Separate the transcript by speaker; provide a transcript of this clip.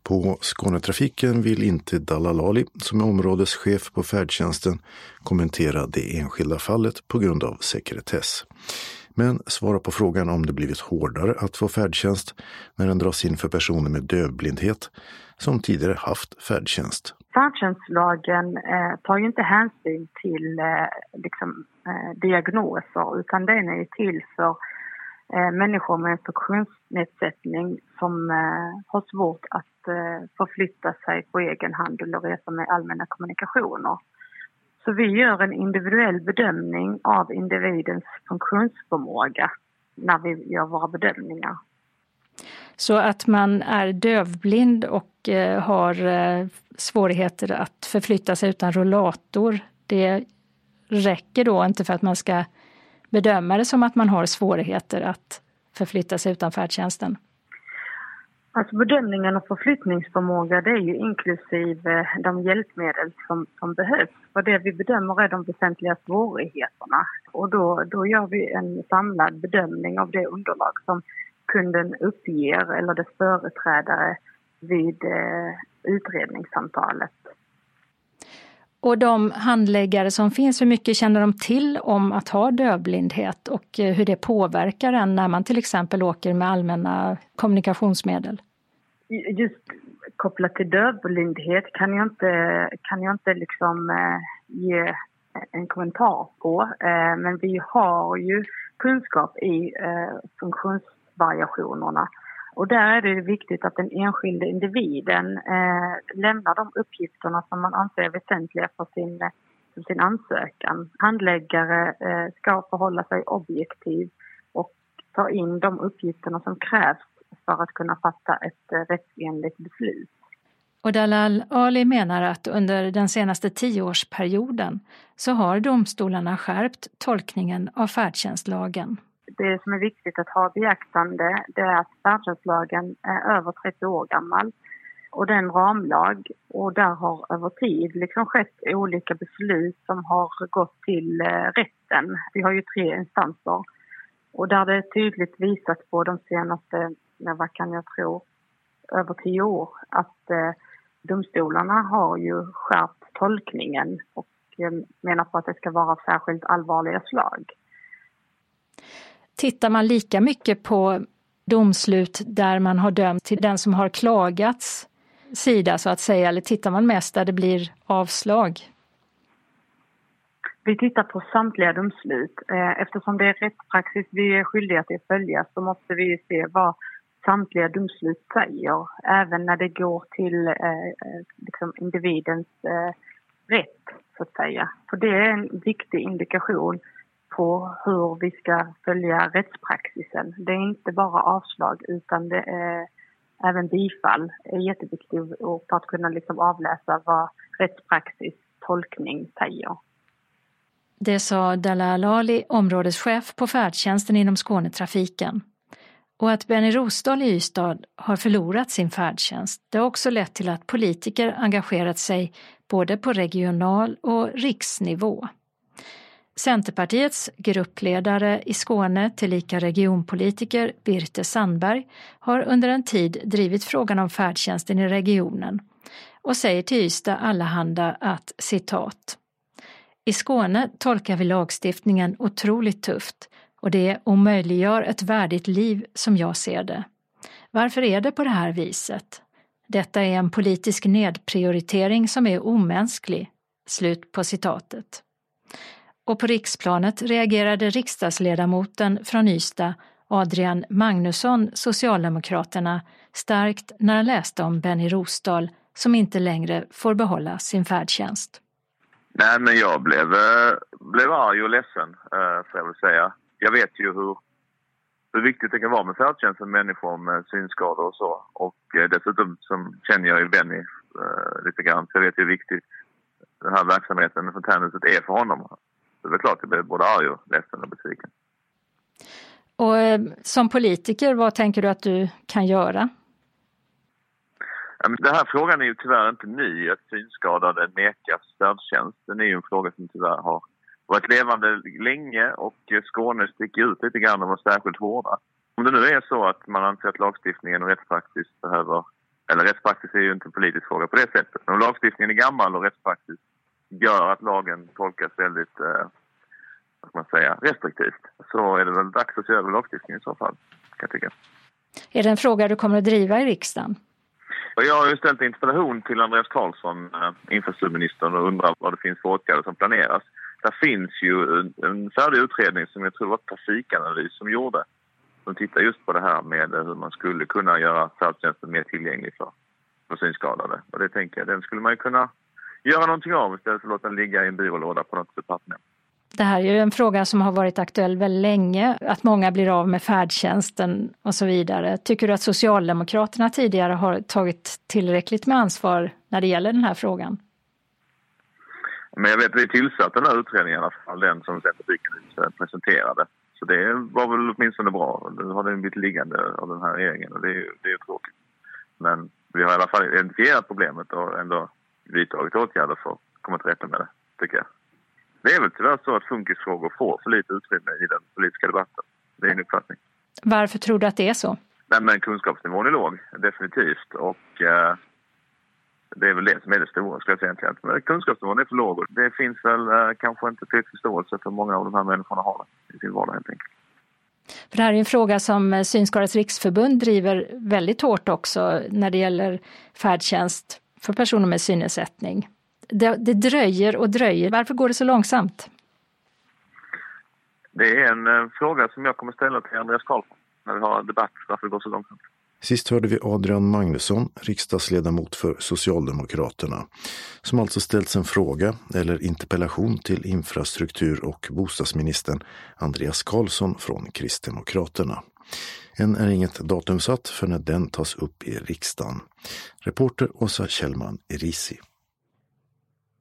Speaker 1: På Skånetrafiken vill inte Dalalali, som är områdeschef på färdtjänsten, kommentera det enskilda fallet på grund av sekretess. Men svara på frågan om det blivit hårdare att få färdtjänst när den dras in för personer med dövblindhet som tidigare haft färdtjänst.
Speaker 2: Färdtjänstlagen tar ju inte hänsyn till diagnoser, utan den är till för människor med en funktionsnedsättning som har svårt att förflytta sig på egen hand eller resa med allmänna kommunikationer. Så vi gör en individuell bedömning av individens funktionsförmåga när vi gör våra bedömningar.
Speaker 3: Så att man är dövblind och har svårigheter att förflytta sig utan rollator, det räcker då inte för att man ska bedöma det som att man har svårigheter att förflytta sig utan färdtjänsten?
Speaker 2: Alltså bedömningen av förflyttningsförmåga, det är ju inklusive de hjälpmedel som behövs. För det vi bedömer är de väsentliga svårigheterna. Och då gör vi en samlad bedömning av det underlag som kunden uppger eller dess företrädare vid utredningssamtalet.
Speaker 3: Och de handläggare som finns, hur mycket känner de till om att ha dövblindhet och hur det påverkar en när man till exempel åker med allmänna kommunikationsmedel?
Speaker 2: Just kopplat till dövblindhet kan jag inte ge en kommentar på. Men vi har ju kunskap i funktionsvariationerna. Och där är det viktigt att den enskilde individen lämnar de uppgifterna som man anser är väsentliga för sin ansökan. Handläggare ska förhålla sig objektiv och ta in de uppgifterna som krävs för att kunna fatta ett rättsenligt beslut.
Speaker 3: Och Dalalali menar att under den senaste 10-årsperioden så har domstolarna skärpt tolkningen av färdtjänstlagen.
Speaker 2: Det som är viktigt att ha beaktande, det är att färdtjänstlagen är över 30 år gammal och det är en ramlag, och där har över tid skett olika beslut som har gått till rätten. Vi har ju 3 instanser och där det är tydligt visat på de senaste, över 10 år att domstolarna har ju skärpt tolkningen och menar på att det ska vara särskilt allvarliga slag.
Speaker 3: Tittar man lika mycket på domslut där man har dömt till den som har klagats sida så att säga, eller tittar man mest där det blir avslag?
Speaker 2: Vi tittar på samtliga domslut. Eftersom det är rättspraxis vi är skyldiga till att följa, så måste vi se vad samtliga domslut säger. Även när det går till individens rätt, så att säga. För det är en viktig indikation på hur vi ska följa rättspraxisen. Det är inte bara avslag utan det är även bifall är jätteviktigt för att kunna avläsa vad rättspraxis tolkning säger.
Speaker 3: Det sa Dalalali, områdeschef på färdtjänsten inom Skånetrafiken. Och att Benny Rosdahl i Ystad har förlorat sin färdtjänst, det har också lett till att politiker engagerat sig både på regional och riksnivå. Centerpartiets gruppledare i Skåne, tillika regionpolitiker Birte Sandberg, har under en tid drivit frågan om färdtjänsten i regionen och säger till Ystad Allehanda att, citat, "I Skåne tolkar vi lagstiftningen otroligt tufft och det omöjliggör ett värdigt liv som jag ser det. Varför är det på det här viset? Detta är en politisk nedprioritering som är omänsklig." Slut på citatet. Och på riksplanet reagerade riksdagsledamoten från Ystad, Adrian Magnusson, Socialdemokraterna, starkt när han läste om Benny Rosdahl som inte längre får behålla sin färdtjänst.
Speaker 4: Nej, men jag blev arg och ledsen, får jag väl säga. Jag vet ju hur viktigt det kan vara med färdtjänst för människor med synskador och så. Och dessutom känner jag ju Benny lite grann, så jag vet hur viktigt den här verksamheten med fontänhuset är för honom. Så det är klart att jag blev både arg och ledsen och besviken.
Speaker 3: Och som politiker, vad tänker du att du kan göra?
Speaker 4: Den här frågan är ju tyvärr inte ny, att synskadade nekas färdtjänst. Den är ju en fråga som tyvärr har varit levande länge och Skåne sticker ut lite grann och var särskilt hårda. Om det nu är så att man anser att lagstiftningen och rättspraxis behöver eller rättspraxis är ju inte en politisk fråga på det sättet. Men om lagstiftningen är gammal och rättspraxis gör att lagen tolkas väldigt vad ska man säga, restriktivt, så är det väl dags att se över lagstiftningen i så fall, kan jag tycka.
Speaker 3: Är det en fråga du kommer att driva i riksdagen?
Speaker 4: Jag har ju ställt en interpellation till Andreas Carlson, infrastrukturministern, och undrar vad det finns för åtgärder som planeras. Där finns ju en färdig utredning som jag tror var Trafikanalys som gjorde. Som tittar just på det här med hur man skulle kunna göra färdtjänsten mer tillgänglig för synskadade. Och det tänker jag, den skulle man ju kunna göra någonting av istället för att låta den ligga i en byrålåda på något departement.
Speaker 3: Det här är ju en fråga som har varit aktuell väldigt länge, att många blir av med färdtjänsten och så vidare. Tycker du att Socialdemokraterna tidigare har tagit tillräckligt med ansvar när det gäller den här frågan?
Speaker 4: Men jag vet att vi tillsatt den här utredningen i alla fall, den som Trafikanalys presenterade. Så det var väl åtminstone bra. Nu har den blivit liggande av den här regeringen och det är ju tråkigt. Men vi har i alla fall identifierat problemet och ändå vidtagit åtgärder för att komma till rätta med det, tycker jag. Det är väl tyvärr så att funkisfrågor får för lite utrymme i den politiska debatten. Det är en uppfattning.
Speaker 3: Varför tror du att det är så?
Speaker 4: Nej, men kunskapsnivån är låg, definitivt. Och det är väl det som är det stora, ska jag säga egentligen. Men kunskapsnivån är för låg. Det finns väl kanske inte tillräcklig förståelse för många av de här människorna har i sin vardag helt enkelt.
Speaker 3: För det här är en fråga som Synskadades riksförbund driver väldigt hårt också när det gäller färdtjänst för personer med synnedsättning. Det dröjer och dröjer. Varför går det så långsamt?
Speaker 4: Det är en fråga som jag kommer ställa till Andreas Carlson när vi har debatt varför det går så långsamt.
Speaker 1: Sist hörde vi Adrian Magnusson, riksdagsledamot för Socialdemokraterna, som alltså ställts en fråga eller interpellation till infrastruktur- och bostadsministern Andreas Carlson från Kristdemokraterna. Än är inget datum satt för när den tas upp i riksdagen. Reporter Åsa Kjellman, Erisi.